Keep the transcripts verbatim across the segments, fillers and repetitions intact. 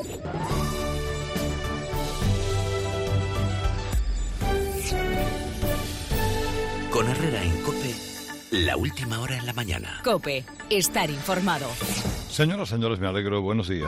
Con Herrera en COPE, la última hora en la mañana. COPE, estar informado. Señoras, señores, me alegro. Buenos días.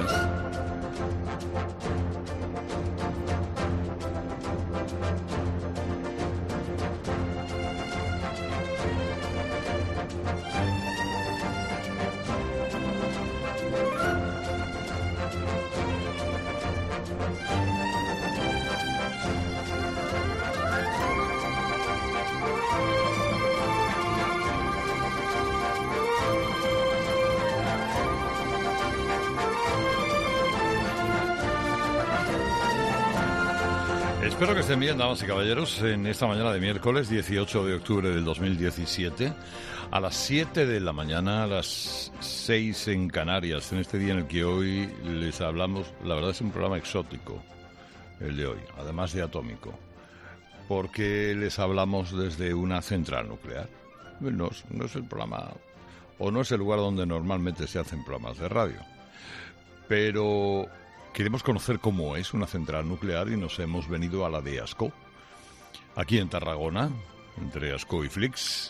Espero que estén bien, damas y caballeros, en esta mañana de miércoles dieciocho de octubre del dos mil diecisiete, a las siete de la mañana, a las seis en Canarias, en este día en el que hoy les hablamos. La verdad es un programa exótico, el de hoy, además de atómico, porque les hablamos desde una central nuclear. No es, no es el programa, o no es el lugar donde normalmente se hacen programas de radio, pero queremos conocer cómo es una central nuclear y nos hemos venido a la de Ascó, aquí en Tarragona, entre Ascó y Flix,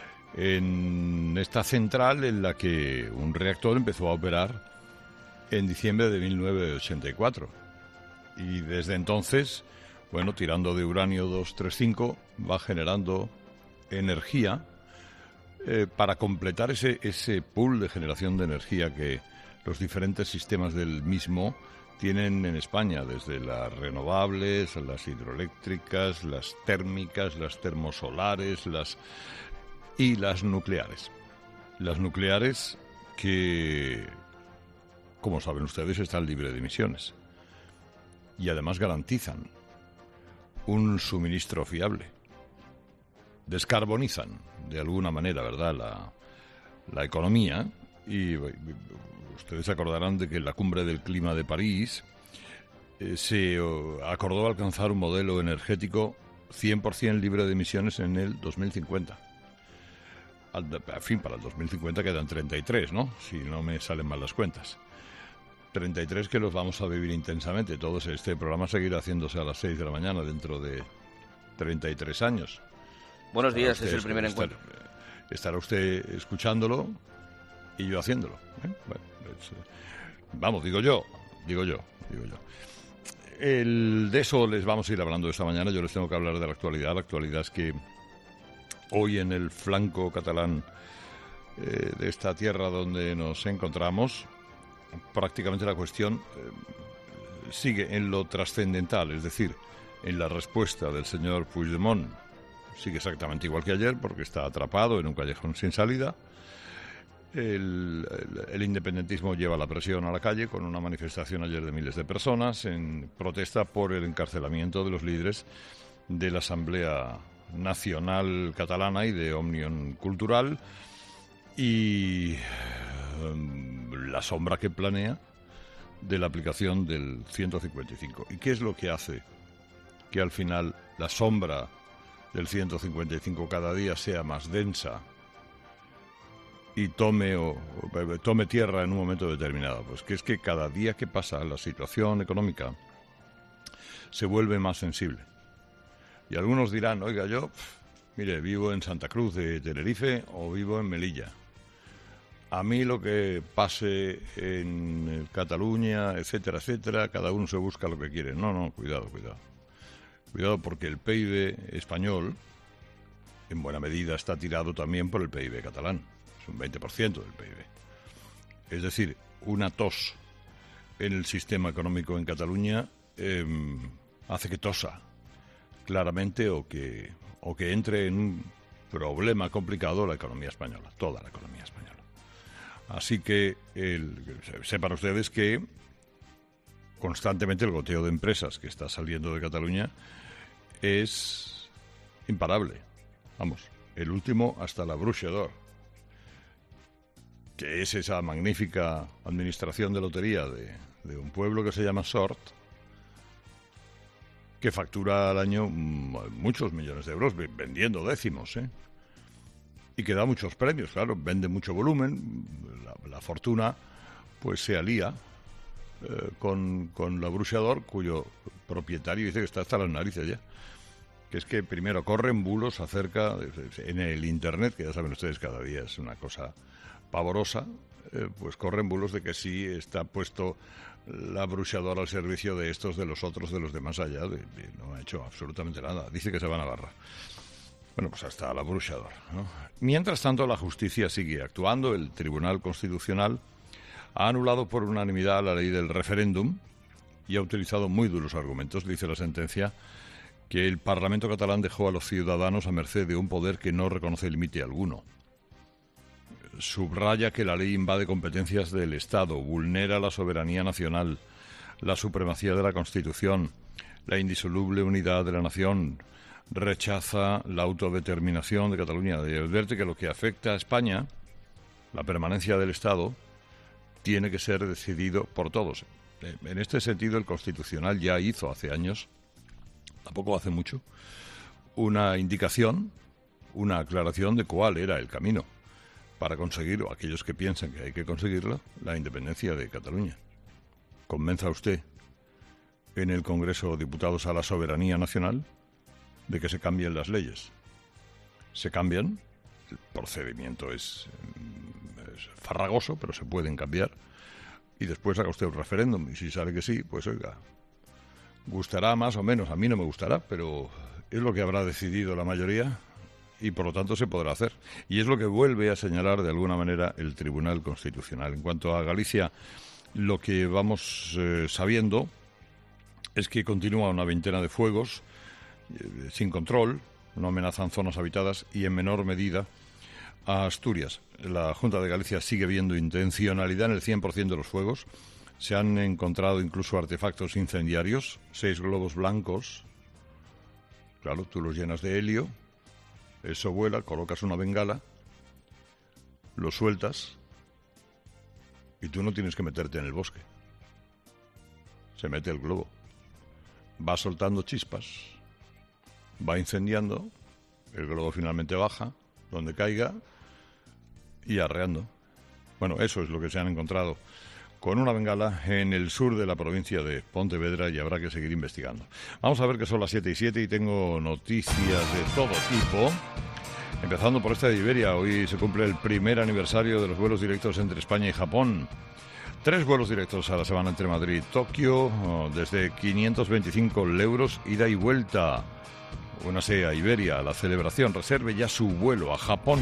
en esta central en la que un reactor empezó a operar en diciembre de mil novecientos ochenta y cuatro. Y desde entonces, bueno, tirando de uranio doscientos treinta y cinco, va generando energía eh, para completar ese, ese pool de generación de energía que los diferentes sistemas del mismo tienen en España, desde las renovables, las hidroeléctricas, las térmicas, las termosolares, las y las nucleares. Las nucleares que, como saben ustedes, están libres de emisiones y además garantizan un suministro fiable. Descarbonizan de alguna manera, ¿verdad?, la, la economía. Y ustedes se acordarán de que en la cumbre del clima de París eh, se oh, acordó alcanzar un modelo energético cien por ciento libre de emisiones en el dos mil cincuenta. Al, en fin, para el dos mil cincuenta quedan treinta y tres, ¿no? Si no me salen mal las cuentas. treinta y tres que los vamos a vivir intensamente. Todo este programa seguirá haciéndose a las seis de la mañana dentro de treinta y tres años. Buenos Estará días, usted, es el primer estar, encuentro. Estará usted escuchándolo y yo haciéndolo. ¿eh? Bueno, es, eh, vamos, digo yo, digo yo, digo yo. El, de eso les vamos a ir hablando esta mañana. Yo les tengo que hablar de la actualidad. La actualidad es que hoy en el flanco catalán eh, de esta tierra donde nos encontramos, prácticamente la cuestión eh, sigue en lo trascendental, es decir, en la respuesta del señor Puigdemont. Sigue exactamente igual que ayer porque está atrapado en un callejón sin salida. El, el, el independentismo lleva la presión a la calle con una manifestación ayer de miles de personas en protesta por el encarcelamiento de los líderes de la Asamblea Nacional Catalana y de Òmnium Cultural y um, la sombra que planea de la aplicación del ciento cincuenta y cinco. ¿Y qué es lo que hace que al final la sombra del ciento cincuenta y cinco cada día sea más densa y tome, o, o, tome tierra en un momento determinado? Pues que es que cada día que pasa la situación económica se vuelve más sensible. Y algunos dirán, oiga, yo, pff, mire, vivo en Santa Cruz de Tenerife o vivo en Melilla. A mí lo que pase en Cataluña, etcétera, etcétera, cada uno se busca lo que quiere. No, no, cuidado, cuidado. Cuidado porque el P I B español, en buena medida, está tirado también por el P I B catalán. Es un veinte por ciento del P I B. Es decir, una tos en el sistema económico en Cataluña eh, hace que tosa claramente o que, o que entre en un problema complicado la economía española, toda la economía española. Así que el, sepan ustedes que constantemente el goteo de empresas que está saliendo de Cataluña es imparable. Vamos, el último hasta la Bruixa d'Or, que es esa magnífica administración de lotería de, de un pueblo que se llama Sort, que factura al año muchos millones de euros vendiendo décimos, ¿eh? Y que da muchos premios, claro, vende mucho volumen, la, la fortuna pues se alía eh, con, con la Bruixador, cuyo propietario dice que está hasta las narices ya. Que es que primero corren bulos acerca, de, en el Internet, que ya saben ustedes cada día es una cosa pavorosa, eh, pues corren bulos de que sí está puesto la Bruixador al servicio de estos, de los otros, de los de más allá. De, de, no ha hecho absolutamente nada. Dice que se va a Navarra. Bueno, pues hasta la Bruixador, ¿no? Mientras tanto, la justicia sigue actuando. El Tribunal Constitucional ha anulado por unanimidad la ley del referéndum y ha utilizado muy duros argumentos. Dice la sentencia que el Parlamento catalán dejó a los ciudadanos a merced de un poder que no reconoce límite alguno. Subraya que la ley invade competencias del Estado, vulnera la soberanía nacional, la supremacía de la Constitución, la indisoluble unidad de la nación, rechaza la autodeterminación de Cataluña. Y advierte que lo que afecta a España, la permanencia del Estado, tiene que ser decidido por todos. En este sentido, el Constitucional ya hizo hace años, tampoco hace mucho, una indicación, una aclaración de cuál era el camino para conseguir, o aquellos que piensan que hay que conseguirla, la independencia de Cataluña. ¿Convenza usted en el Congreso de Diputados a la soberanía nacional de que se cambien las leyes? Se cambian, el procedimiento es, es farragoso, pero se pueden cambiar, y después haga usted un referéndum, y si sale que sí, pues oiga, gustará más o menos, a mí no me gustará, pero es lo que habrá decidido la mayoría y por lo tanto se podrá hacer. Y es lo que vuelve a señalar de alguna manera el Tribunal Constitucional. En cuanto a Galicia, lo que vamos eh, sabiendo es que continúa una veintena de fuegos eh, sin control, no amenazan zonas habitadas y en menor medida a Asturias. La Junta de Galicia sigue viendo intencionalidad en el cien por ciento de los fuegos. Se han encontrado incluso artefactos incendiarios, seis globos blancos. Claro, tú los llenas de helio, eso vuela, colocas una bengala, lo sueltas y tú no tienes que meterte en el bosque. Se mete el globo, va soltando chispas, va incendiando, el globo finalmente baja, donde caiga y arreando. Bueno, eso es lo que se han encontrado con una bengala en el sur de la provincia de Pontevedra y habrá que seguir investigando. Vamos a ver que son las siete y siete y tengo noticias de todo tipo. Empezando por esta de Iberia, hoy se cumple el primer aniversario de los vuelos directos entre España y Japón. Tres vuelos directos a la semana entre Madrid y Tokio, desde quinientos veinticinco euros, ida y vuelta. Únase a Iberia, la celebración, reserve ya su vuelo a Japón.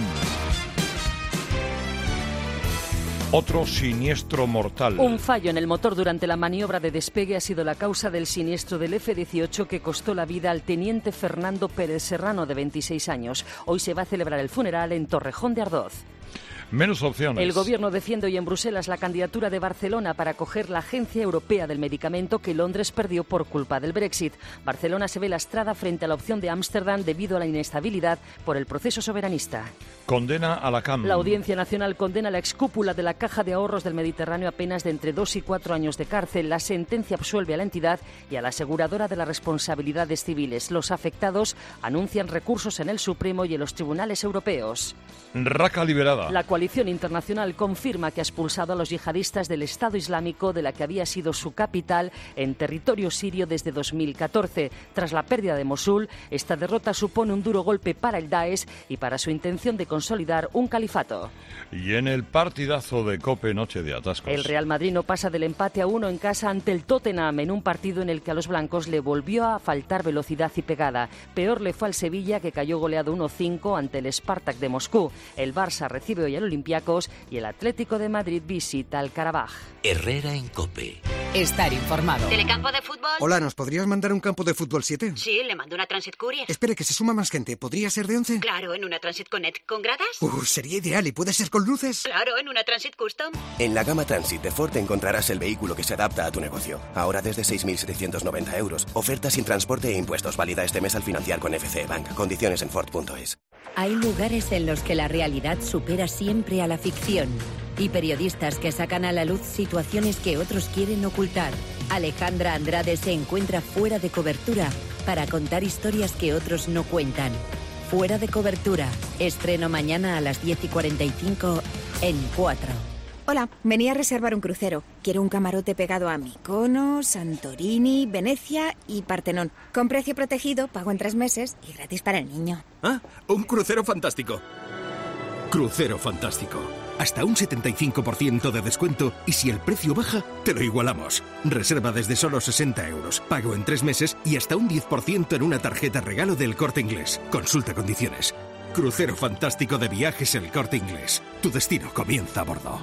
Otro siniestro mortal. Un fallo en el motor durante la maniobra de despegue ha sido la causa del siniestro del F dieciocho que costó la vida al teniente Fernando Pérez Serrano, de veintiséis años. Hoy se va a celebrar el funeral en Torrejón de Ardoz. Menos opciones. El gobierno defiende hoy en Bruselas la candidatura de Barcelona para acoger la Agencia Europea del Medicamento que Londres perdió por culpa del Brexit. Barcelona se ve lastrada frente a la opción de Ámsterdam debido a la inestabilidad por el proceso soberanista. Condena a la C A M. La Audiencia Nacional condena a la excúpula de la Caja de Ahorros del Mediterráneo a penas de entre dos y cuatro años de cárcel. La sentencia absuelve a la entidad y a la aseguradora de las responsabilidades civiles. Los afectados anuncian recursos en el Supremo y en los tribunales europeos. Raqqa liberada. La coalición internacional confirma que ha expulsado a los yihadistas del Estado Islámico de la que había sido su capital en territorio sirio desde dos mil catorce. Tras la pérdida de Mosul, esta derrota supone un duro golpe para el Daesh y para su intención de consolidar un califato. Y en el partidazo de COPE, noche de atascos. El Real Madrid no pasa del empate a uno en casa ante el Tottenham en un partido en el que a los blancos le volvió a faltar velocidad y pegada. Peor le fue al Sevilla, que cayó goleado uno cinco ante el Spartak de Moscú. El Barça recibe hoy al Olympiacos y el Atlético de Madrid visita al Karabaj. Herrera en COPE. Estar informado. ¿Telecampo de fútbol? Hola, ¿nos podrías mandar un campo de fútbol siete? Sí, le mando una Transit Courier. Espere, que se suma más gente. ¿Podría ser de once? Claro, en una Transit Connect. ¿Con gradas? Uh, sería ideal. ¿Y puede ser con luces? Claro, en una Transit Custom. En la gama Transit de Ford encontrarás el vehículo que se adapta a tu negocio. Ahora desde seis mil setecientos noventa euros. Oferta sin transporte e impuestos. Válida este mes al financiar con F C Bank. Condiciones en Ford punto es. Hay lugares en los que la realidad supera siempre a la ficción. Y periodistas que sacan a la luz situaciones que otros quieren ocultar. Alejandra Andrade se encuentra fuera de cobertura para contar historias que otros no cuentan. Fuera de cobertura. Estreno mañana a las diez y cuarenta y cinco en cuatro. Hola, venía a reservar un crucero. Quiero un camarote pegado a Mykonos, Santorini, Venecia y Partenón. Con precio protegido, pago en tres meses y gratis para el niño. Ah, un crucero fantástico. Crucero fantástico. Hasta un setenta y cinco por ciento de descuento y si el precio baja, te lo igualamos. Reserva desde solo sesenta euros, pago en tres meses y hasta un diez por ciento en una tarjeta regalo del Corte Inglés. Consulta condiciones. Crucero fantástico de viajes El Corte Inglés. Tu destino comienza a bordo.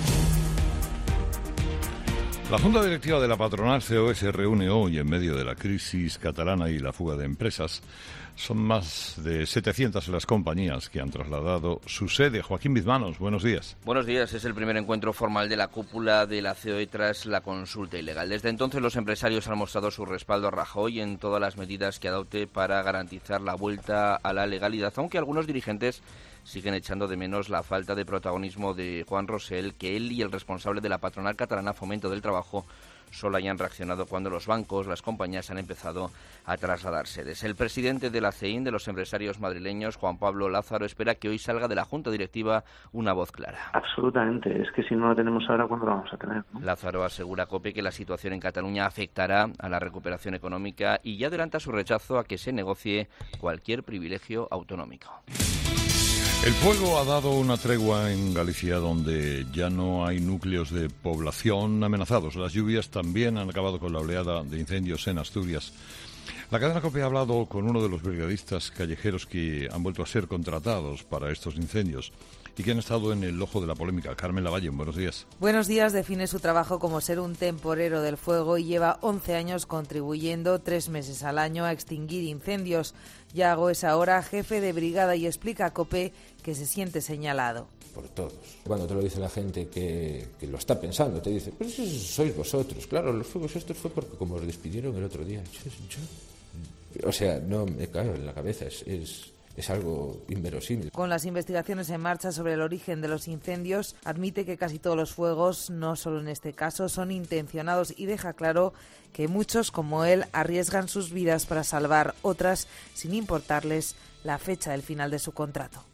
La Junta Directiva de la patronal C O E se reúne hoy en medio de la crisis catalana y la fuga de empresas. Son más de setecientas las compañías que han trasladado su sede. Joaquín Bizmanos, buenos días. Buenos días. Es el primer encuentro formal de la cúpula de la C O E tras la consulta ilegal. Desde entonces los empresarios han mostrado su respaldo a Rajoy en todas las medidas que adopte para garantizar la vuelta a la legalidad, aunque algunos dirigentes siguen echando de menos la falta de protagonismo de Juan Rosell, que él y el responsable de la patronal catalana Fomento del Trabajo solo hayan reaccionado cuando los bancos, las compañías han empezado a trasladar sedes. El presidente de la C E I N, de los empresarios madrileños, Juan Pablo Lázaro, espera que hoy salga de la Junta Directiva una voz clara. Absolutamente, es que si no lo tenemos ahora, ¿cuándo lo vamos a tener? ¿no? Lázaro asegura a COPE que la situación en Cataluña afectará a la recuperación económica y ya adelanta su rechazo a que se negocie cualquier privilegio autonómico. El fuego ha dado una tregua en Galicia, donde ya no hay núcleos de población amenazados. Las lluvias también han acabado con la oleada de incendios en Asturias. La cadena COPE ha hablado con uno de los brigadistas callejeros que han vuelto a ser contratados para estos incendios y que han estado en el ojo de la polémica. Carmen Lavalle, buenos días. Buenos días. Define su trabajo como ser un temporero del fuego y lleva once años contribuyendo tres meses al año a extinguir incendios. Yago es ahora jefe de brigada y explica a COPE que se siente señalado. Por todos. Cuando te lo dice la gente que, que lo está pensando, te dice, pues eso sois vosotros. Claro, los fuegos estos fue porque como os despidieron el otro día. Yo, yo. O sea, no me cae en la cabeza, es... es Es algo inverosímil. Con las investigaciones en marcha sobre el origen de los incendios, admite que casi todos los fuegos, no solo en este caso, son intencionados y deja claro que muchos, como él, arriesgan sus vidas para salvar otras sin importarles la fecha del final de su contrato.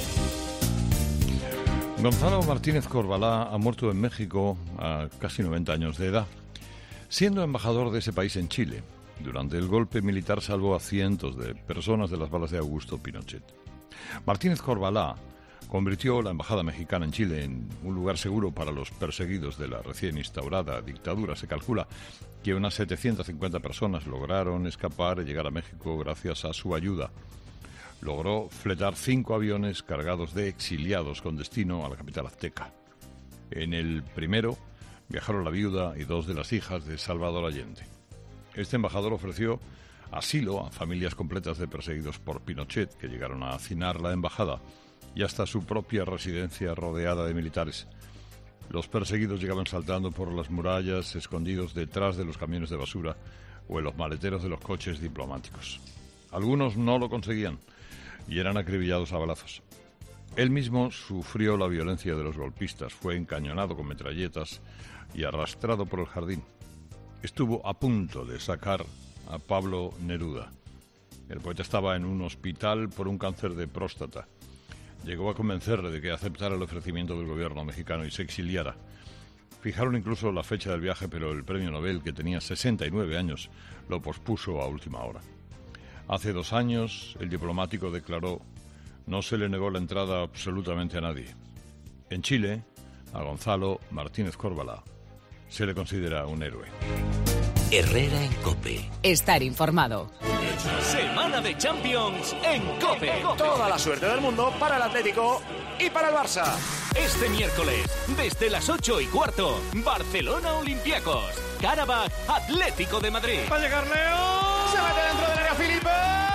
Gonzalo Martínez Corbalá ha muerto en México a casi noventa años de edad, siendo embajador de ese país en Chile. Durante el golpe militar salvó a cientos de personas de las balas de Augusto Pinochet. Martínez Corbalá convirtió la embajada mexicana en Chile en un lugar seguro para los perseguidos de la recién instaurada dictadura. Se calcula que unas setecientas cincuenta personas lograron escapar y llegar a México gracias a su ayuda. Logró fletar cinco aviones cargados de exiliados con destino a la capital azteca. En el primero viajaron la viuda y dos de las hijas de Salvador Allende. Este embajador ofreció asilo a familias completas de perseguidos por Pinochet que llegaron a hacinar la embajada y hasta su propia residencia rodeada de militares. Los perseguidos llegaban saltando por las murallas, escondidos detrás de los camiones de basura o en los maleteros de los coches diplomáticos. Algunos no lo conseguían y eran acribillados a balazos. Él mismo sufrió la violencia de los golpistas, fue encañonado con metralletas y arrastrado por el jardín. Estuvo a punto de sacar a Pablo Neruda. El poeta estaba en un hospital por un cáncer de próstata. Llegó a convencerle de que aceptara el ofrecimiento del gobierno mexicano y se exiliara. Fijaron incluso la fecha del viaje, pero el premio Nobel, que tenía sesenta y nueve años, lo pospuso a última hora. Hace dos años, el diplomático declaró: no se le negó la entrada absolutamente a nadie. En Chile, a Gonzalo Martínez Corbalá se le considera un héroe. Herrera en COPE. Estar informado. Semana de Champions en COPE. Toda la suerte del mundo para el Atlético y para el Barça. Este miércoles, desde las ocho y cuarto, Barcelona Olympiacos, Karabakh Atlético de Madrid. Va a llegar Leo. Se mete dentro del área Felipe.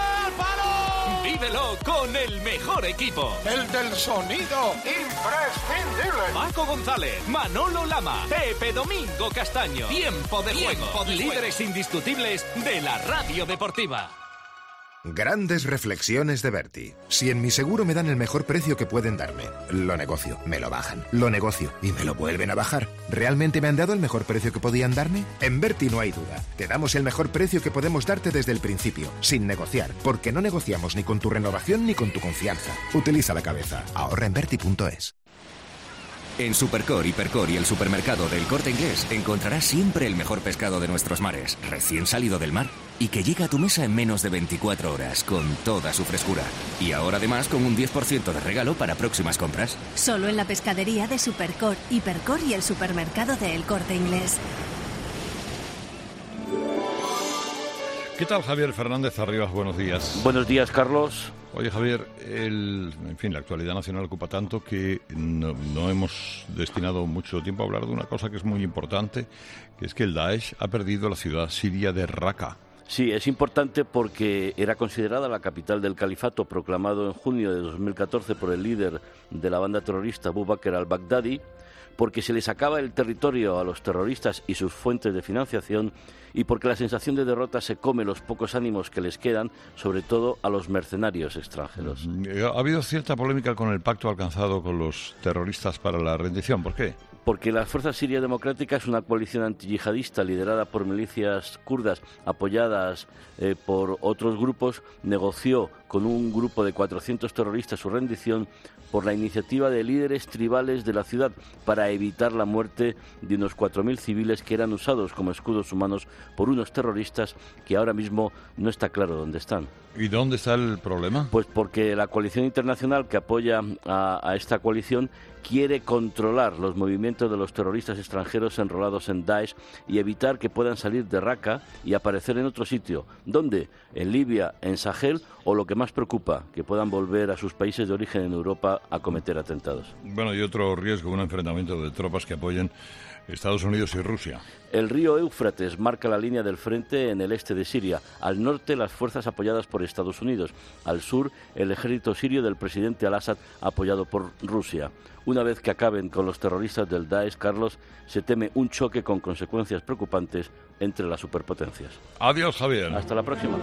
Vívelo con el mejor equipo. El del sonido imprescindible. Paco González, Manolo Lama, Pepe Domingo Castaño. Tiempo de Tiempo juego. De Líderes juego. Indiscutibles de la radio deportiva. Grandes reflexiones de Berti. Si en mi seguro me dan el mejor precio que pueden darme, lo negocio, me lo bajan, lo negocio y me lo vuelven a bajar. ¿Realmente me han dado el mejor precio que podían darme? En Berti no hay duda. Te damos el mejor precio que podemos darte desde el principio, sin negociar, porque no negociamos ni con tu renovación ni con tu confianza. Utiliza la cabeza. Ahorra en Berti punto es. En Supercor, Hipercor y el supermercado del Corte Inglés encontrarás siempre el mejor pescado de nuestros mares, recién salido del mar, y que llega a tu mesa en menos de veinticuatro horas, con toda su frescura. Y ahora además con un diez por ciento de regalo para próximas compras. Solo en la pescadería de Supercor, Hipercor y el supermercado de El Corte Inglés. ¿Qué tal, Javier Fernández Arribas? Buenos días. Buenos días, Carlos. Oye, Javier, el, en fin, la actualidad nacional ocupa tanto que no, no hemos destinado mucho tiempo a hablar de una cosa que es muy importante, que es que el Daesh ha perdido la ciudad siria de Raqqa. Sí, es importante porque era considerada la capital del califato proclamado en junio de dos mil catorce por el líder de la banda terrorista Abu Bakr al-Baghdadi, porque se les acaba el territorio a los terroristas y sus fuentes de financiación, y porque la sensación de derrota se come los pocos ánimos que les quedan, sobre todo a los mercenarios extranjeros. Ha habido cierta polémica con el pacto alcanzado con los terroristas para la rendición. ¿Por qué? Porque la Fuerza Siria Democrática es una coalición antiyihadista liderada por milicias kurdas apoyadas eh, por otros grupos, negoció con un grupo de cuatrocientos terroristas su rendición por la iniciativa de líderes tribales de la ciudad para evitar la muerte de unos cuatro mil civiles que eran usados como escudos humanos por unos terroristas que ahora mismo no está claro dónde están. ¿Y dónde está el problema? Pues porque la coalición internacional que apoya a, a esta coalición quiere controlar los movimientos de los terroristas extranjeros enrolados en Daesh y evitar que puedan salir de Raqqa y aparecer en otro sitio. ¿Dónde? En Libia, en Sahel, o lo que más preocupa, que puedan volver a sus países de origen en Europa a cometer atentados. Bueno, y otro riesgo, un enfrentamiento de tropas que apoyen Estados Unidos y Rusia. El río Éufrates marca la línea del frente en el este de Siria. Al norte, las fuerzas apoyadas por Estados Unidos. Al sur, el ejército sirio del presidente al-Assad apoyado por Rusia. Una vez que acaben con los terroristas del Daesh, Carlos, se teme un choque con consecuencias preocupantes entre las superpotencias. Adiós, Javier. Hasta la próxima.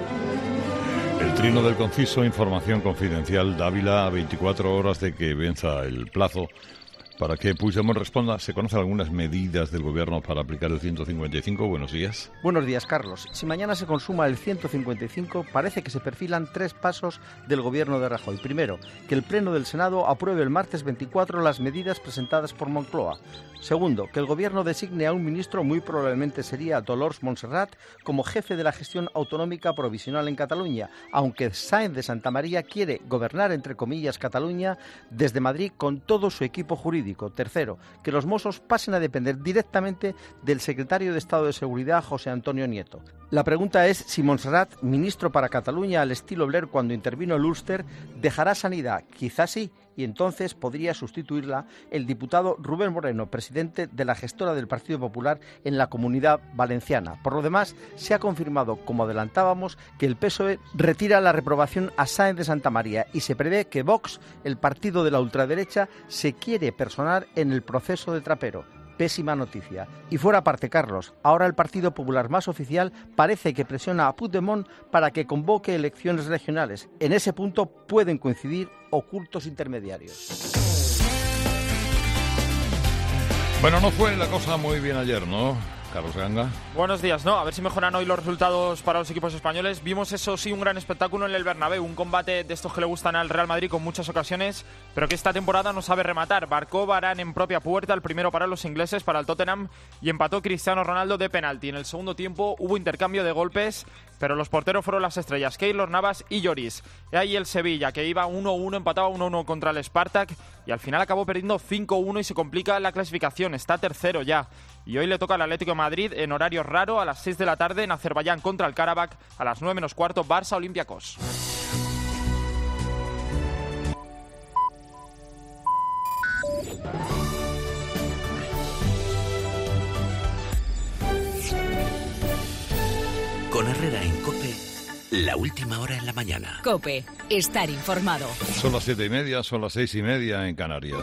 El trino del conciso, información confidencial. Dávila, a veinticuatro horas de que venza el plazo para que Puigdemont responda. ¿Se conocen algunas medidas del Gobierno para aplicar el ciento cincuenta y cinco? Buenos días. Buenos días, Carlos. Si mañana se consuma el ciento cincuenta y cinco, parece que se perfilan tres pasos del Gobierno de Rajoy. Primero, que el Pleno del Senado apruebe el martes veinticuatro las medidas presentadas por Moncloa. Segundo, que el Gobierno designe a un ministro, muy probablemente sería Dolors Montserrat, como jefe de la gestión autonómica provisional en Cataluña, aunque Sáenz de Santamaría quiere gobernar, entre comillas, Cataluña desde Madrid con todo su equipo jurídico. Tercero, que los Mossos pasen a depender directamente del secretario de Estado de Seguridad, José Antonio Nieto. La pregunta es si Montserrat, ministro para Cataluña al estilo Blair cuando intervino el Ulster, dejará Sanidad. Quizás sí, y entonces podría sustituirla el diputado Rubén Moreno, presidente de la gestora del Partido Popular en la Comunidad Valenciana. Por lo demás, se ha confirmado, como adelantábamos, que el P S O E retira la reprobación a Sáenz de Santamaría y se prevé que Vox, el partido de la ultraderecha, se quiere personar en el proceso de Trapero. Pésima noticia. Y fuera parte, Carlos, ahora el Partido Popular más oficial parece que presiona a Puigdemont para que convoque elecciones regionales. En ese punto pueden coincidir ocultos intermediarios. Bueno, no fue la cosa muy bien ayer, ¿no, Carlos Ganga? Buenos días, ¿no? A ver si mejoran hoy los resultados para los equipos españoles. Vimos, eso sí, un gran espectáculo en el Bernabéu, un combate de estos que le gustan al Real Madrid con muchas ocasiones, pero que esta temporada no sabe rematar. Marcó Varane en propia puerta, el primero para los ingleses, para el Tottenham, y empató Cristiano Ronaldo de penalti. En el segundo tiempo hubo intercambio de golpes, pero los porteros fueron las estrellas, Keylor Navas y Lloris. Y ahí el Sevilla, que iba uno uno, empataba uno uno contra el Spartak, y al final acabó perdiendo cinco uno y se complica la clasificación, está tercero ya. Y hoy le toca al Atlético de Madrid en horario raro a las seis de la tarde en Azerbaiyán contra el Karabakh, a las nueve menos cuarto Barça Olympiacos. Con Herrera en COPE, la última hora en la mañana. COPE, estar informado. Son las siete y media, son las seis y media en Canarias.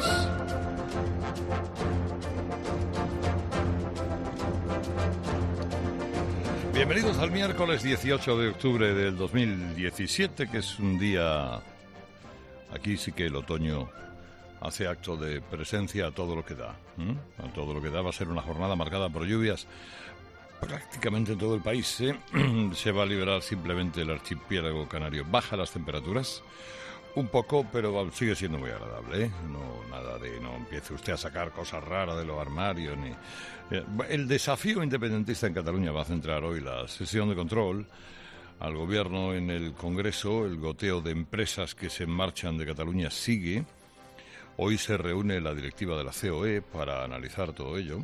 Bienvenidos al miércoles dieciocho de octubre del dos mil diecisiete, que es un día... Aquí sí que el otoño hace acto de presencia a todo lo que da. ¿eh? A todo lo que da. Va a ser una jornada marcada por lluvias prácticamente en todo el país. ¿eh? Se va a liberar simplemente el archipiélago canario. Baja las temperaturas. Un poco, pero sigue siendo muy agradable, ¿eh? No, nada de, no empiece usted a sacar cosas raras de los armarios, ni... El desafío independentista en Cataluña va a centrar hoy la sesión de control al gobierno en el Congreso. El goteo de empresas que se marchan de Cataluña sigue. Hoy se reúne la directiva de la C O E para analizar todo ello.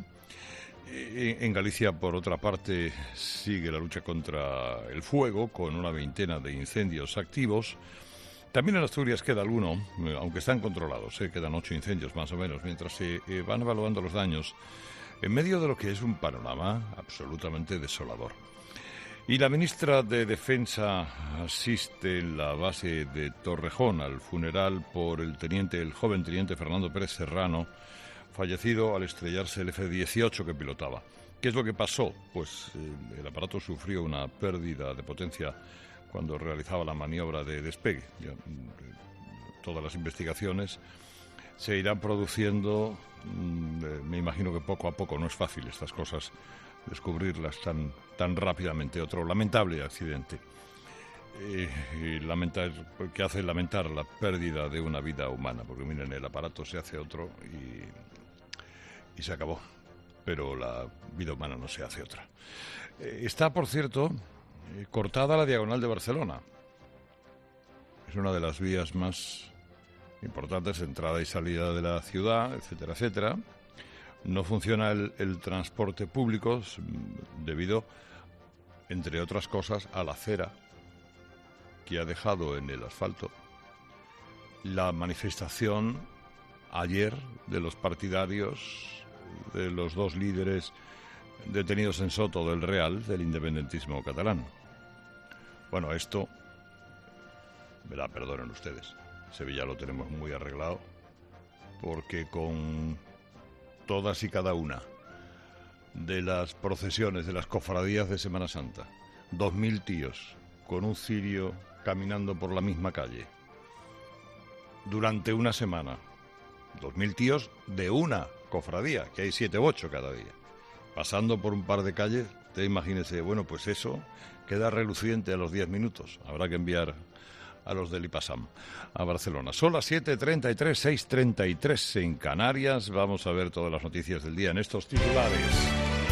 En Galicia, por otra parte, sigue la lucha contra el fuego, con una veintena de incendios activos. También en Asturias queda alguno, aunque están controlados, ¿eh? Quedan ocho incendios más o menos, mientras se eh, van evaluando los daños, en medio de lo que es un panorama absolutamente desolador. Y la ministra de Defensa asiste en la base de Torrejón al funeral por el teniente, el joven teniente Fernando Pérez Serrano, fallecido al estrellarse el F dieciocho que pilotaba. ¿Qué es lo que pasó? Pues el, el aparato sufrió una pérdida de potencia cuando realizaba la maniobra de despegue. Ya, todas las investigaciones se irán produciendo, me imagino que poco a poco. No es fácil estas cosas, descubrirlas tan, tan rápidamente. Otro lamentable accidente eh, y lamentar, que hace lamentar la pérdida de una vida humana, porque miren, el aparato se hace otro y, y se acabó, pero la vida humana no se hace otra. Eh, está, por cierto, eh, cortada la diagonal de Barcelona. Es una de las vías más importantes, entrada y salida de la ciudad, etcétera, etcétera. No funciona el, el transporte público debido, entre otras cosas, a la cera que ha dejado en el asfalto la manifestación ayer de los partidarios de los dos líderes detenidos en Soto del Real del independentismo catalán. Bueno, esto, me la perdonen ustedes, Sevilla lo tenemos muy arreglado, porque con todas y cada una de las procesiones de las cofradías de Semana Santa, dos mil tíos con un cirio caminando por la misma calle durante una semana, dos mil tíos de una cofradía, que hay siete u ocho cada día, pasando por un par de calles. Te imagínese, bueno, pues eso queda reluciente a los diez minutos. Habrá que enviar a los del IPASAM a Barcelona. Son las siete treinta y tres, seis treinta y tres en Canarias. Vamos a ver todas las noticias del día en estos titulares.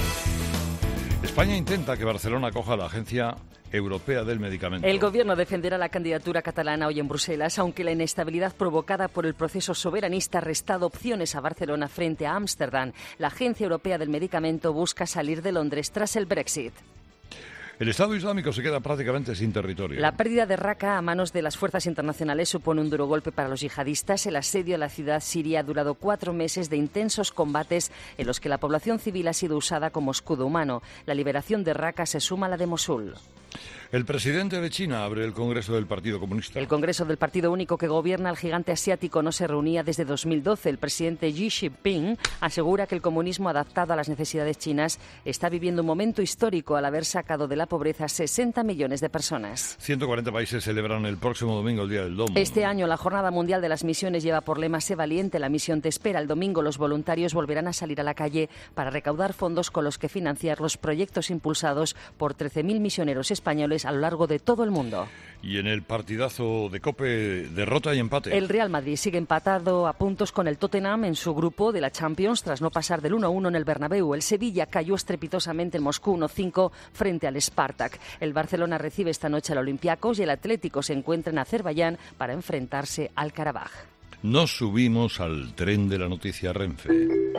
España intenta que Barcelona acoja a la Agencia Europea del Medicamento. El gobierno defenderá la candidatura catalana hoy en Bruselas, aunque la inestabilidad provocada por el proceso soberanista ha restado opciones a Barcelona frente a Ámsterdam. La Agencia Europea del Medicamento busca salir de Londres tras el Brexit. El Estado Islámico se queda prácticamente sin territorio. La pérdida de Raqqa a manos de las fuerzas internacionales supone un duro golpe para los yihadistas. El asedio a la ciudad siria ha durado cuatro meses de intensos combates en los que la población civil ha sido usada como escudo humano. La liberación de Raqqa se suma a la de Mosul. El presidente de China abre el Congreso del Partido Comunista. El Congreso del Partido Único que gobierna el gigante asiático no se reunía desde dos mil doce. El presidente Xi Jinping asegura que el comunismo adaptado a las necesidades chinas está viviendo un momento histórico al haber sacado de la pobreza a sesenta millones de personas. ciento cuarenta países celebran el próximo domingo el Día del Domo. Este año la Jornada Mundial de las Misiones lleva por lema Sé valiente, la misión te espera. El domingo los voluntarios volverán a salir a la calle para recaudar fondos con los que financiar los proyectos impulsados por trece mil misioneros españoles a lo largo de todo el mundo. Y en el partidazo de COPE, derrota y empate. El Real Madrid sigue empatado a puntos con el Tottenham en su grupo de la Champions tras no pasar del uno a uno en el Bernabéu. El Sevilla cayó estrepitosamente en Moscú uno cinco frente al Spartak. El Barcelona recibe esta noche al Olympiacos y el Atlético se encuentra en Azerbaiyán para enfrentarse al Karabaj. Nos subimos al tren de la noticia Renfe.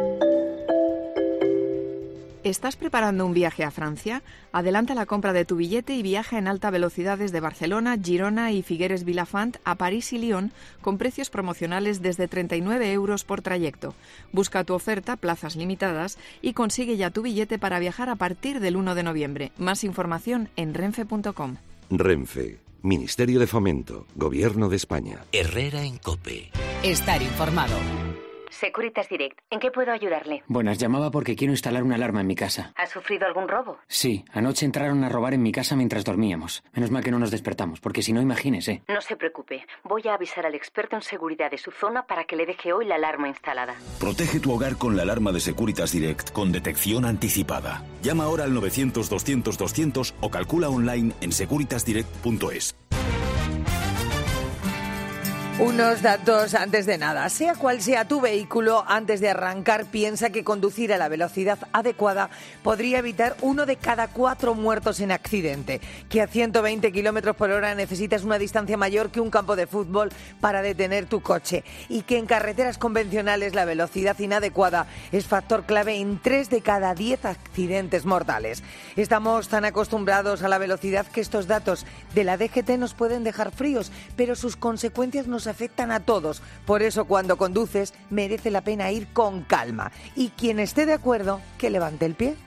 ¿Estás preparando un viaje a Francia? Adelanta la compra de tu billete y viaja en alta velocidad desde Barcelona, Girona y Figueres-Vilafant a París y Lyon con precios promocionales desde treinta y nueve euros por trayecto. Busca tu oferta, plazas limitadas, y consigue ya tu billete para viajar a partir del uno de noviembre. Más información en renfe punto com. Renfe, Ministerio de Fomento, Gobierno de España. Herrera en COPE. Estar informado. Securitas Direct, ¿en qué puedo ayudarle? Buenas, llamaba porque quiero instalar una alarma en mi casa. ¿Ha sufrido algún robo? Sí, anoche entraron a robar en mi casa mientras dormíamos. Menos mal que no nos despertamos, porque si no, imagínese. No se preocupe, voy a avisar al experto en seguridad de su zona para que le deje hoy la alarma instalada. Protege tu hogar con la alarma de Securitas Direct con detección anticipada. Llama ahora al novecientos doscientos doscientos o calcula online en securitas direct punto es. Unos datos antes de nada. Sea cual sea tu vehículo, antes de arrancar piensa que conducir a la velocidad adecuada podría evitar uno de cada cuatro muertos en accidente. Que a ciento veinte kilómetros por hora necesitas una distancia mayor que un campo de fútbol para detener tu coche. Y que en carreteras convencionales la velocidad inadecuada es factor clave en tres de cada diez accidentes mortales. Estamos tan acostumbrados a la velocidad que estos datos de la D G T nos pueden dejar fríos, pero sus consecuencias nos afectan a todos. Por eso, cuando conduces, merece la pena ir con calma. Y quien esté de acuerdo, que levante el pie.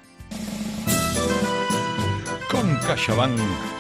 Con CaixaBank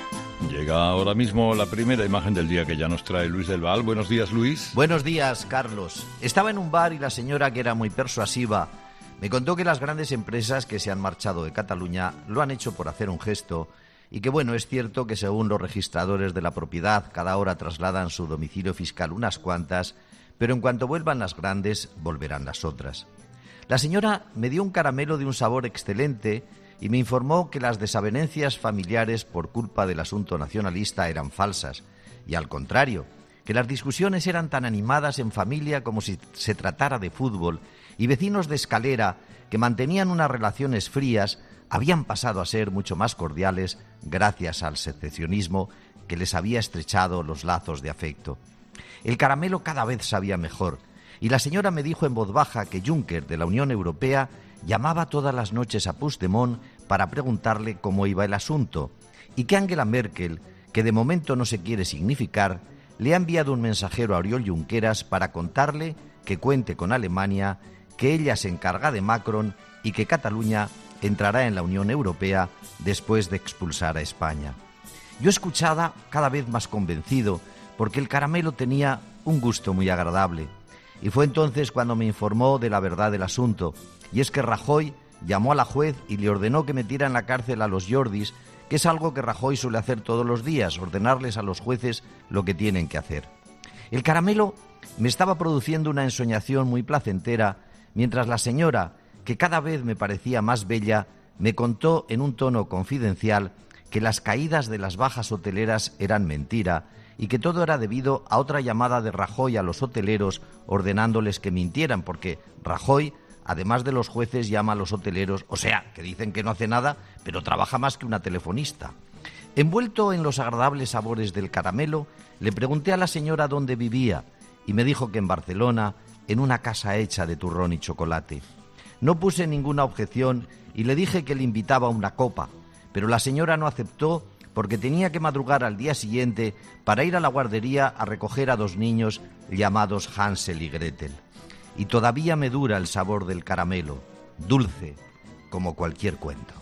llega ahora mismo la primera imagen del día que ya nos trae Luis del Val. Buenos días, Luis. Buenos días, Carlos. Estaba en un bar y la señora, que era muy persuasiva, me contó que las grandes empresas que se han marchado de Cataluña lo han hecho por hacer un gesto. Y que bueno, es cierto que según los registradores de la propiedad, cada hora trasladan su domicilio fiscal unas cuantas, pero en cuanto vuelvan las grandes, volverán las otras. La señora me dio un caramelo de un sabor excelente y me informó que las desavenencias familiares por culpa del asunto nacionalista eran falsas, y al contrario, que las discusiones eran tan animadas en familia como si se tratara de fútbol, y vecinos de escalera que mantenían unas relaciones frías habían pasado a ser mucho más cordiales gracias al secesionismo que les había estrechado los lazos de afecto. El caramelo cada vez sabía mejor, y la señora me dijo en voz baja que Juncker, de la Unión Europea, llamaba todas las noches a Puigdemont para preguntarle cómo iba el asunto, y que Angela Merkel, que de momento no se quiere significar, le ha enviado un mensajero a Oriol Junqueras para contarle que cuente con Alemania, que ella se encarga de Macron y que Cataluña entrará en la Unión Europea después de expulsar a España. Yo escuchaba cada vez más convencido, porque el caramelo tenía un gusto muy agradable. Y fue entonces cuando me informó de la verdad del asunto, y es que Rajoy llamó a la juez y le ordenó que metiera en la cárcel a los Jordis, que es algo que Rajoy suele hacer todos los días, ordenarles a los jueces lo que tienen que hacer. El caramelo me estaba produciendo una ensoñación muy placentera, mientras la señora, que cada vez me parecía más bella, me contó en un tono confidencial que las caídas de las bajas hoteleras eran mentira y que todo era debido a otra llamada de Rajoy a los hoteleros ordenándoles que mintieran, porque Rajoy, además de los jueces, llama a los hoteleros, o sea, que dicen que no hace nada, pero trabaja más que una telefonista. Envuelto en los agradables sabores del caramelo, le pregunté a la señora dónde vivía y me dijo que en Barcelona, en una casa hecha de turrón y chocolate. No puse ninguna objeción y le dije que le invitaba a una copa, pero la señora no aceptó porque tenía que madrugar al día siguiente para ir a la guardería a recoger a dos niños llamados Hansel y Gretel. Y todavía me dura el sabor del caramelo, dulce como cualquier cuento.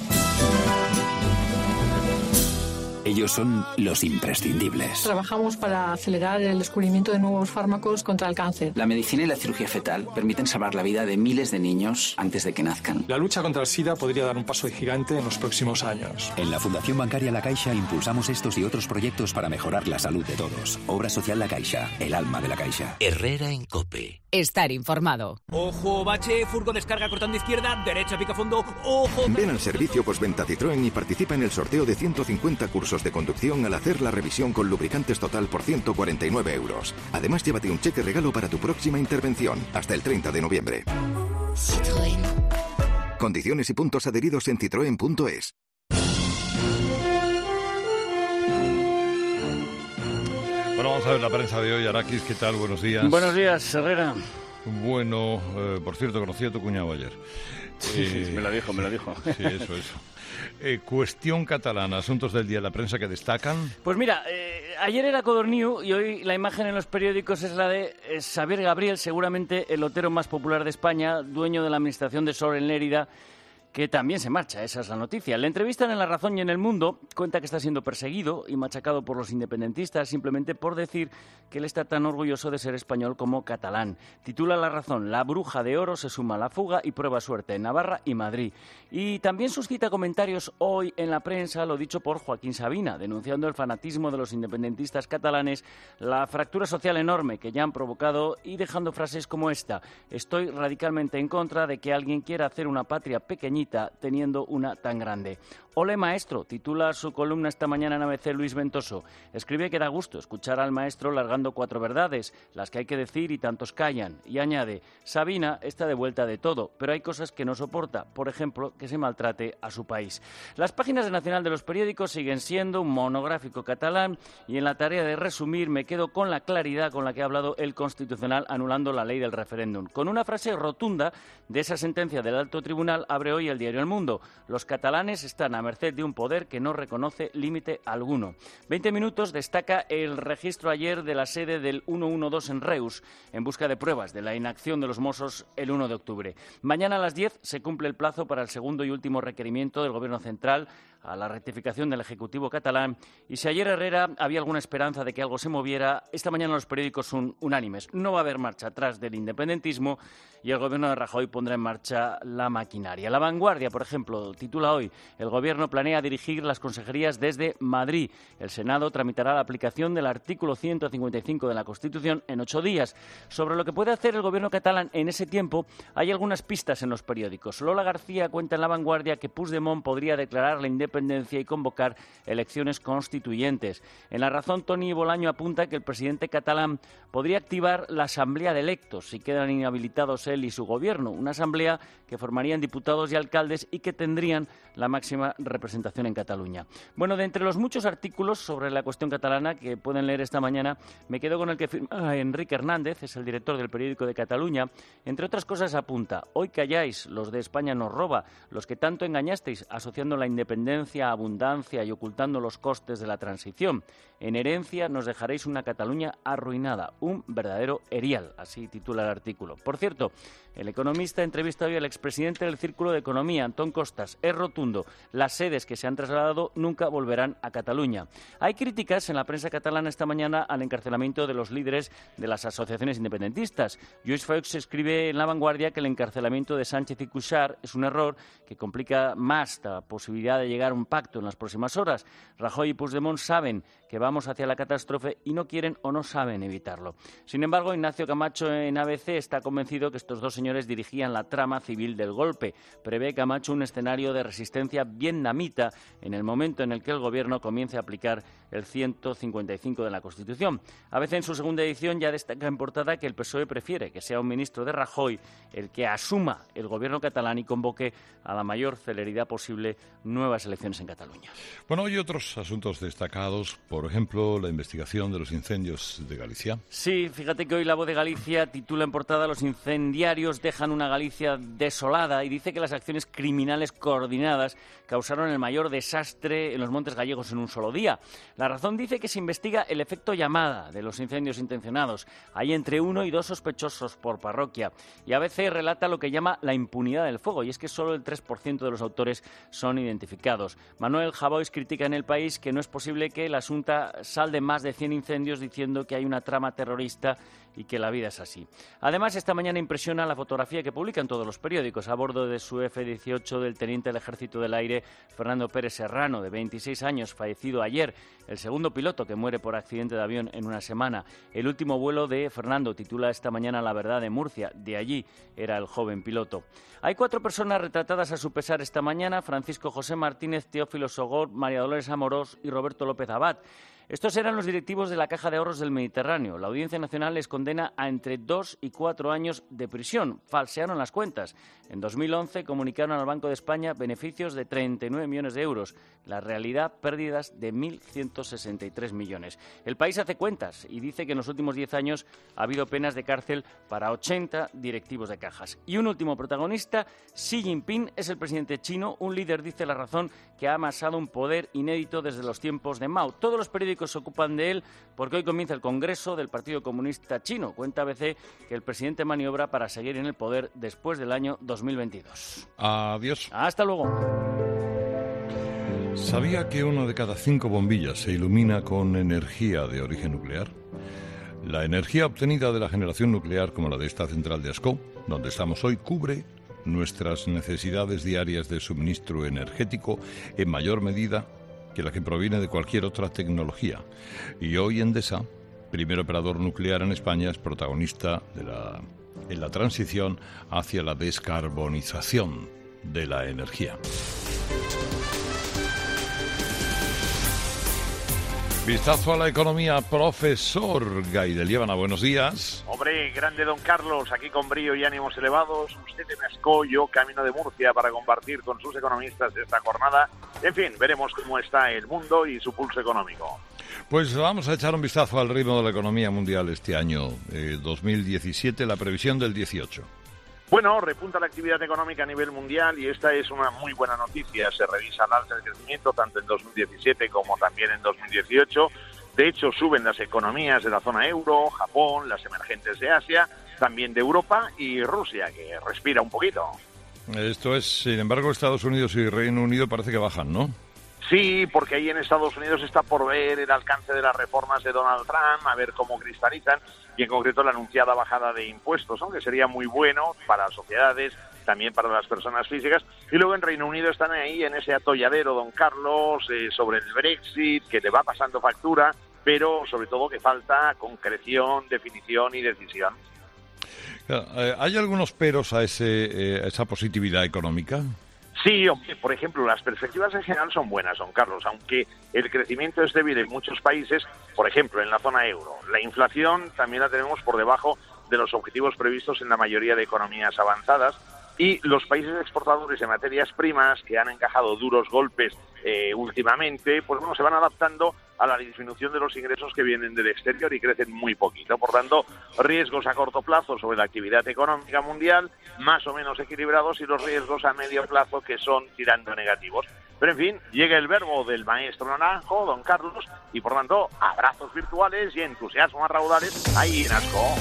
Ellos son los imprescindibles. Trabajamos para acelerar el descubrimiento de nuevos fármacos contra el cáncer. La medicina y la cirugía fetal permiten salvar la vida de miles de niños antes de que nazcan. La lucha contra el SIDA podría dar un paso gigante en los próximos años. En la Fundación Bancaria La Caixa impulsamos estos y otros proyectos para mejorar la salud de todos. Obra social La Caixa, el alma de la Caixa. Herrera en COPE. Estar informado. Ojo, bache, furgo descarga cortando izquierda, derecha pica fondo, ojo. Ven al servicio postventa Citroën y participa en el sorteo de ciento cincuenta cursos de conducción al hacer la revisión con lubricantes total por ciento cuarenta y nueve euros. Además, llévate un cheque regalo para tu próxima intervención, hasta el treinta de noviembre. Citroën. Condiciones y puntos adheridos en citroen punto es. Bueno, vamos a ver la prensa de hoy. Araquis, ¿qué tal? Buenos días. Buenos días, Herrera. Bueno, eh, por cierto, conocí a tu cuñado ayer. Sí, eh, me lo dijo, me lo dijo. Sí, eso, eso. Eh, cuestión catalana, asuntos del día de la prensa que destacan. Pues mira, eh, ayer era Codorniu y hoy la imagen en los periódicos es la de eh, Xavier Gabriel, seguramente el lotero más popular de España, dueño de la administración de Sor en Lérida, que también se marcha, esa es la noticia. Le entrevistan en La Razón y en El Mundo, cuenta que está siendo perseguido y machacado por los independentistas simplemente por decir que él está tan orgulloso de ser español como catalán. Titula La Razón: La bruja de oro se suma a la fuga y prueba suerte en Navarra y Madrid. Y también suscita comentarios hoy en la prensa lo dicho por Joaquín Sabina, denunciando el fanatismo de los independentistas catalanes, la fractura social enorme que ya han provocado y dejando frases como esta: estoy radicalmente en contra de que alguien quiera hacer una patria pequeñita pequeñita teniendo una tan grande. Ole maestro, titula su columna esta mañana en A B C Luis Ventoso. Escribe que da gusto escuchar al maestro largando cuatro verdades, las que hay que decir y tantos callan. Y añade, Sabina está de vuelta de todo, pero hay cosas que no soporta, por ejemplo, que se maltrate a su país. Las páginas de Nacional de los periódicos siguen siendo un monográfico catalán y en la tarea de resumir me quedo con la claridad con la que ha hablado el Constitucional anulando la ley del referéndum. Con una frase rotunda de esa sentencia del alto tribunal abre hoy el diario El Mundo. Los catalanes están a merced de un poder que no reconoce límite alguno. Veinte minutos destaca el registro ayer de la sede del ciento doce en Reus en busca de pruebas de la inacción de los Mossos el uno de octubre. Mañana a las diez se cumple el plazo para el segundo y último requerimiento del Gobierno central a la rectificación del Ejecutivo catalán y si ayer Herrera había alguna esperanza de que algo se moviera, esta mañana los periódicos son unánimes. No va a haber marcha atrás del independentismo y el Gobierno de Rajoy pondrá en marcha la maquinaria. La Vanguardia, por ejemplo, titula hoy, el Gobierno planea dirigir las consejerías desde Madrid. El Senado tramitará la aplicación del artículo ciento cincuenta y cinco de la Constitución en ocho días. Sobre lo que puede hacer el Gobierno catalán en ese tiempo, hay algunas pistas en los periódicos. Lola García cuenta en La Vanguardia que Puigdemont podría declarar la independencia y convocar elecciones constituyentes. En La Razón, Toni Bolaño apunta que el presidente catalán podría activar la Asamblea de Electos si quedan inhabilitados él y su gobierno, una asamblea que formarían diputados y alcaldes y que tendrían la máxima representación en Cataluña. Bueno, de entre los muchos artículos sobre la cuestión catalana que pueden leer esta mañana, me quedo con el que firma Enrique Hernández, es el director del periódico de Cataluña. Entre otras cosas apunta, hoy calláis, los de España nos roba, los que tanto engañasteis asociando la independencia a abundancia y ocultando los costes de la transición. En herencia nos dejaréis una Cataluña arruinada, un verdadero erial, así titula el artículo. Por cierto, el Economista entrevista hoy al expresidente del Círculo de Economía, Antón Costas. Es rotundo, las sedes que se han trasladado nunca volverán a Cataluña. Hay críticas en la prensa catalana esta mañana al encarcelamiento de los líderes de las asociaciones independentistas. Lluís Foix escribe en La Vanguardia que el encarcelamiento de Sánchez y Cuixart es un error que complica más la posibilidad de llegar a un pacto en las próximas horas. Rajoy y Puigdemont saben que vamos hacia la catástrofe y no quieren o no saben evitarlo. Sin embargo, Ignacio Camacho en A B C está convencido que estos dos señores dirigían la trama civil del golpe. Prevé Camacho un escenario de resistencia vietnamita en el momento en el que el gobierno comience a aplicar el ciento cincuenta y cinco de la Constitución. A B C en su segunda edición ya destaca en portada que el P S O E prefiere que sea un ministro de Rajoy el que asuma el gobierno catalán y convoque a la mayor celeridad posible nuevas elecciones en Cataluña. Bueno, hay otros asuntos destacados, por ejemplo, la investigación de los incendios de Galicia. Sí, fíjate que hoy La Voz de Galicia titula en portada los incendiarios dejan una Galicia desolada y dice que las acciones criminales coordinadas causaron el mayor desastre en los montes gallegos en un solo día. La Razón dice que se investiga el efecto llamada de los incendios intencionados. Hay entre uno y dos sospechosos por parroquia. Y A B C relata lo que llama la impunidad del fuego, y es que solo el tres por ciento de los autores son identificados. Manuel Javois critica en El País que no es posible que el asunto salde más de cien incendios diciendo que hay una trama terrorista y que la vida es así. Además, esta mañana impresiona la fotografía que publican todos los periódicos a bordo de su F dieciocho del teniente del Ejército del Aire Fernando Pérez Serrano, de veintiséis años, fallecido ayer, el segundo piloto que muere por accidente de avión en una semana. El último vuelo de Fernando titula esta mañana La Verdad de Murcia, de allí era el joven piloto. Hay cuatro personas retratadas a su pesar esta mañana: Francisco José Martínez, Teófilo Sogor, María Dolores Amorós y Roberto López Abad. Estos eran los directivos de la Caja de Ahorros del Mediterráneo. La Audiencia Nacional les condena a entre dos y cuatro años de prisión. Falsearon las cuentas. En dos mil once comunicaron al Banco de España beneficios de treinta y nueve millones de euros. La realidad, pérdidas de mil ciento sesenta y tres millones. El País hace cuentas y dice que en los últimos diez años ha habido penas de cárcel para ochenta directivos de cajas. Y un último protagonista, Xi Jinping, es el presidente chino, un líder, dice La Razón, que ha amasado un poder inédito desde los tiempos de Mao. Todos los periódicos se ocupan de él porque hoy comienza el Congreso del Partido Comunista Chino. Cuenta A B C que el presidente maniobra para seguir en el poder después del año dos mil veintidós. Adiós. Hasta luego. ¿Sabía que una de cada cinco bombillas se ilumina con energía de origen nuclear? La energía obtenida de la generación nuclear, como la de esta central de Ascó, donde estamos hoy, cubre nuestras necesidades diarias de suministro energético en mayor medida que la que proviene de cualquier otra tecnología. Y hoy Endesa, primer operador nuclear en España, es protagonista de la, en la transición hacia la descarbonización de la energía. Vistazo a la economía, profesor Gaidel Liébana, buenos días. Hombre, grande don Carlos, aquí con brío y ánimos elevados, usted en Ascó, yo camino de Murcia para compartir con sus economistas esta jornada. En fin, veremos cómo está el mundo y su pulso económico. Pues vamos a echar un vistazo al ritmo de la economía mundial este año eh, dos mil diecisiete, la previsión del dieciocho. Bueno, repunta la actividad económica a nivel mundial y esta es una muy buena noticia. Se revisa al alza el crecimiento tanto en dos mil diecisiete como también en dos mil dieciocho. De hecho, suben las economías de la zona euro, Japón, las emergentes de Asia, también de Europa y Rusia, que respira un poquito. Esto es, sin embargo, Estados Unidos y Reino Unido parece que bajan, ¿no? Sí, porque ahí en Estados Unidos está por ver el alcance de las reformas de Donald Trump, a ver cómo cristalizan, y en concreto la anunciada bajada de impuestos, aunque sería muy bueno para las sociedades, también para las personas físicas. Y luego en Reino Unido están ahí en ese atolladero, don Carlos, eh, sobre el Brexit, que te va pasando factura, pero sobre todo que falta concreción, definición y decisión. ¿Hay algunos peros a, ese, eh, a esa positividad económica? Sí, por ejemplo, las perspectivas en general son buenas, don Carlos, aunque el crecimiento es débil en muchos países, por ejemplo, en la zona euro. La inflación también la tenemos por debajo de los objetivos previstos en la mayoría de economías avanzadas y los países exportadores de materias primas que han encajado duros golpes eh, últimamente, pues bueno, se van adaptando a la disminución de los ingresos que vienen del exterior y crecen muy poquito. Por tanto, riesgos a corto plazo sobre la actividad económica mundial más o menos equilibrados y los riesgos a medio plazo que son tirando negativos. Pero en fin, llega el verbo del maestro Naranjo, don Carlos, y por tanto, abrazos virtuales y entusiasmo a raudales ahí en Ascó.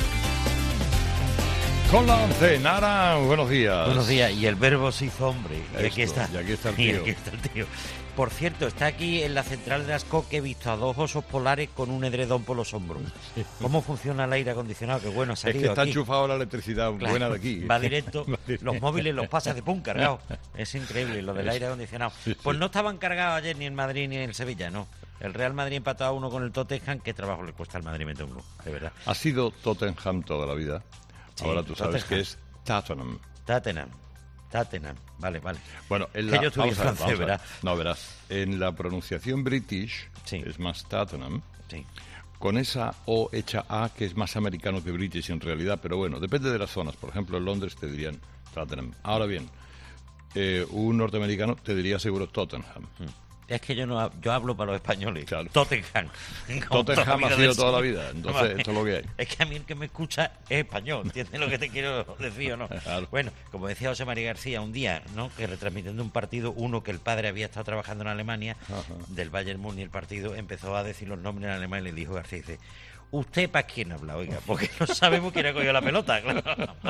Con la once, Nara, buenos días. Buenos días, y el verbo se hizo hombre. Y Esto, aquí está. Y aquí está el Y tío. aquí está el tío. Por cierto, está aquí en la central de Ascó que he visto a dos osos polares con un edredón por los hombros. ¿Cómo funciona el aire acondicionado? Qué bueno ha salido. Es que está aquí. enchufado la electricidad Claro, buena de aquí. va directo, los móviles los pasa de pum cargados. Es increíble lo del aire acondicionado. Pues no estaban cargados ayer ni en Madrid ni en Sevilla, no. El Real Madrid empató a uno con el Tottenham. Qué trabajo le cuesta al Madrid meter uno, de verdad. Ha sido Tottenham toda la vida. Sí, Ahora tú sabes Tottenham. que es Tottenham. Tottenham. Tottenham. Vale, vale. Bueno, en que la, yo estudié vamos a ver, francés, vamos a ver. ¿verdad? No, verás. En la pronunciación british es más Tottenham. Sí. Con esa O hecha A, que es más americano que british en realidad, pero bueno, depende de las zonas. Por ejemplo, en Londres te dirían Tottenham. Ahora bien, eh, un norteamericano te diría seguro Tottenham. Es que yo no yo hablo para los españoles. Claro. Tottenham. Como Tottenham toda ha la sido vida toda la del vida, siglo. entonces Vale. esto es lo que hay. Es que a mí el que me escucha es español, ¿entiendes lo que te quiero decir o no? Claro. Bueno, como decía José María García un día, ¿no? Que retransmitiendo un partido, uno que el padre había estado trabajando en Alemania, Ajá. del Bayern Múnich, el partido, empezó a decir los nombres en alemán y le dijo García, dice, ¿usted para quién habla? Oiga, porque no sabemos quién ha cogido la pelota. Claro.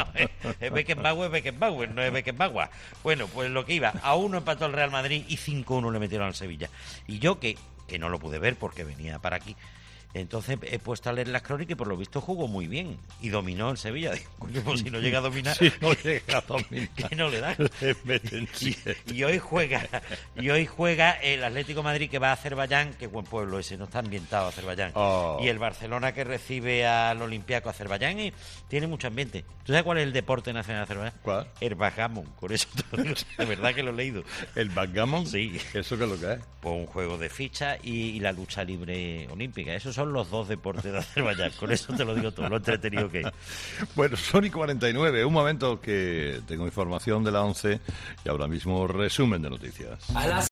Es Beckenbauer, es Beckenbauer, no es Beckenbauer. Bueno, pues lo que iba, a uno empató el Real Madrid y cinco uno le metieron al Sevilla. Y yo que, que no lo pude ver porque venía para aquí, entonces he puesto a leer las crónicas y por lo visto jugó muy bien y dominó el Sevilla. Digo, coño, pues si no llega a dominar, Si no llega a dominar, que no le da. le meten Y, siete. y hoy juega y hoy juega el Atlético de Madrid que va a Azerbaiyán, qué buen pueblo ese, no está ambientado Azerbaiyán. Oh. Y el Barcelona que recibe al Olympiacos Azerbaiyán y tiene mucho ambiente. ¿Tú sabes cuál es el deporte nacional de Azerbaiyán? ¿Cuál? El backgammon, por eso te lo digo, de verdad que lo he leído. ¿El backgammon? Sí. ¿Eso qué es lo que es? Pues un juego de fichas y, y la lucha libre olímpica. Esos son los dos deportes de Azerbaiyán. Con eso te lo digo todo, lo entretenido que es. Bueno, son y cuarenta y nueve. Un momento que tengo información de la once y ahora mismo resumen de noticias. A las